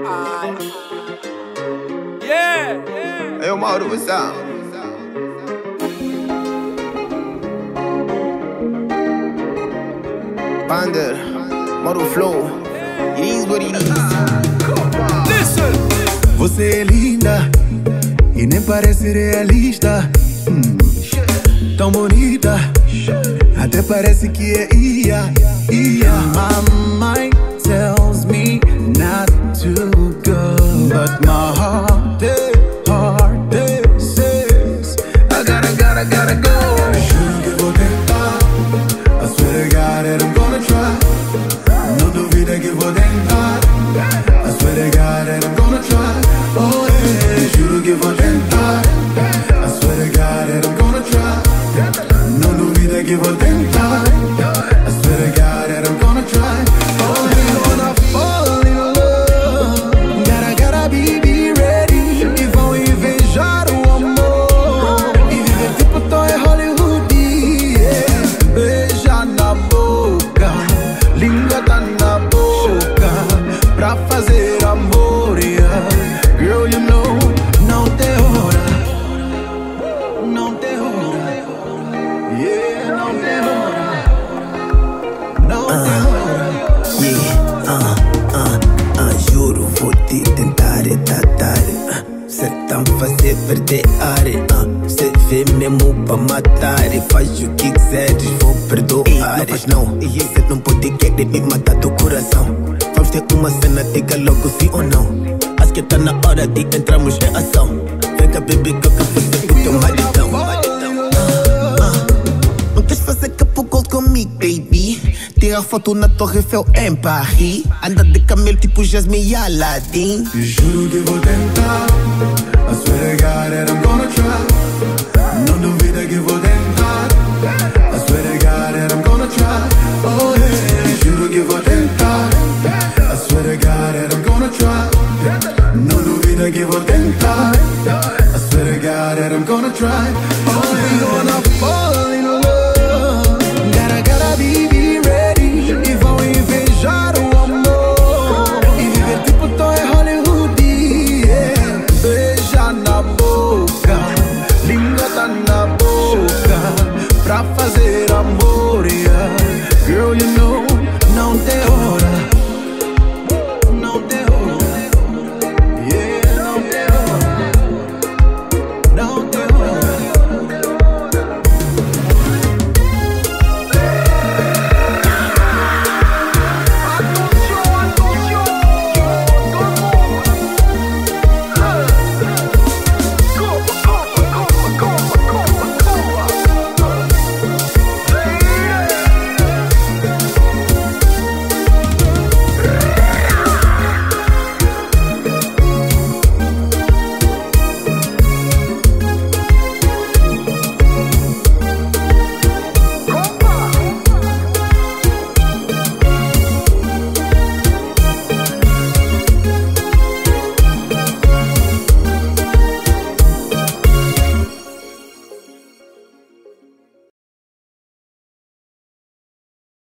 Eu Mauro Sound. Pander, Mauro Flow. It is what it is. Listen. Você é linda e nem parece realista. Tão bonita, até parece que é ia. My mind tells me not to go, but my heart says I gotta go. Juro que vou tentar, I swear to God that I'm gonna try. Não duvida que vou tentar, I swear to God that I'm gonna try. Oh yeah, juro que vou tentar, I swear to God that I'm gonna try. Não duvida que vou tentar, I swear to God that I'm gonna try. Oh yeah, wanna fall in love, gotta be ready. E vão invejar o amor e viver tipo Tom e Hollywood, yeah. Beija na boca, língua tá na boca pra fazer amor, yeah. Girl, you know, não tem hora, não tem hora, yeah, não tem hora, não tem hora. Juro, vou te tentar e tratar. Cê tão fazer perder ar. Cê vê mesmo pra matar. Faz o que quiseres, vou perdoar. Não faz não, cê não pode querer me matar do coração. Vamos ter uma cena, diga logo sim ou não. Acho que tá na hora de entrarmos em ação. Vem cá, baby, que eu quero fazer o teu maridão. Não queres fazer capo gold comigo, baby? Tira foto na Torre Eiffel em Paris. Anda de camelo tipo Jasmine e Aladdin. Juro que vou tentar, I swear to God that I'm gonna try. Não duvida que vou tentar.